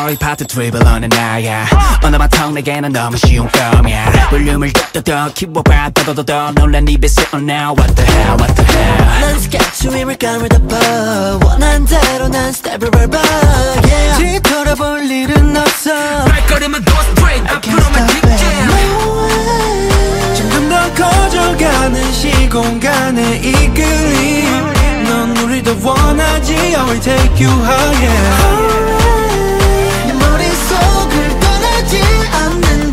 story 파트 트리블러는 나야 언어만 텅 내게는 너무 쉬운 꿈이야 볼륨을 더 키워봐 더 놀란 입에 쓰어 now what the hell what the hell 난 스케치 위를 감을 덮어 원한 대로 난 스텝을 밟아 yeah. 뒤돌아볼 일은 없어 발걸음은 go straight 앞으로만 직진 점점 더 커져가는 시공간의 이끌림 넌 우릴 더 원하지 I will take you higher 내 머릿속을 떠나지 않는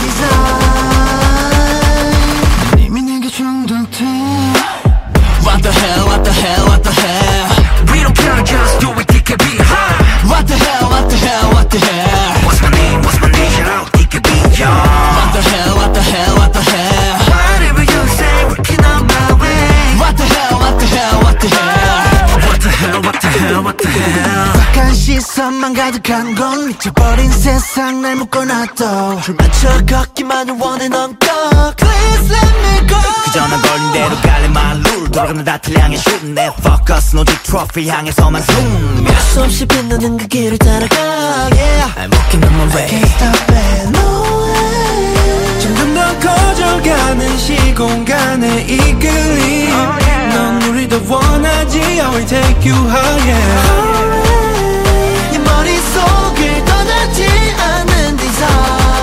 디자인 이미 내게 중독돼 What the hell what the hell what the hell We don't care just do it it can be high What the hell what the hell what the hell What's my name you know it can be young What the hell what the hell what the hell Whatever you say working on my way What the hell what the hell what the hell What the hell what the hell what the hell 박한 시선만 가득한 건 미쳐버린 세상 날 묶어놔도 줄 맞춰 걷기만을 원해 넌 꼭 Please let me go 그저 난 걸린 대로 갈래 my rule 돌아가는 다틀 향해 shoot 내 focus 오직 트로피 향해서만 zoom 수 없이 빛나는 그 길을 따라가 yeah. I'm walking on my way I can't stop it no way 점점 더 커져가는 시공간의 이끌림 넌 우릴 더 원하지 I will take you higher 네 머릿속을 떠나지 않는 디자인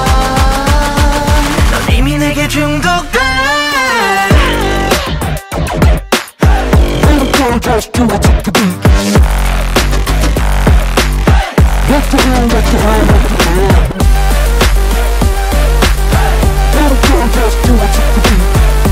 넌 이미 내게 중독돼 Just do what you can do What the hell, what the hell, what the hell Just do what you can do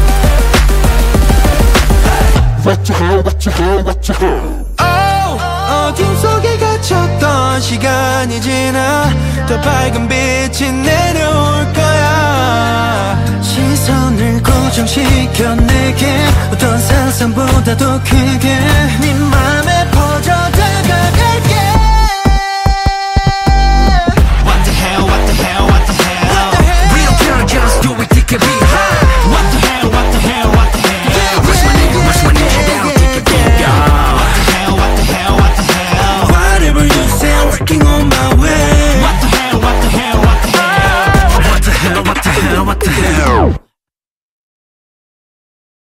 What the hell, what the hell, what the hell Oh, 어둠 속에 갇혔던 시간이 지나 더 밝은 빛이 내려올 거야 시선을 고정시켜 내게 어떤 상상보다도 크게 네 맘에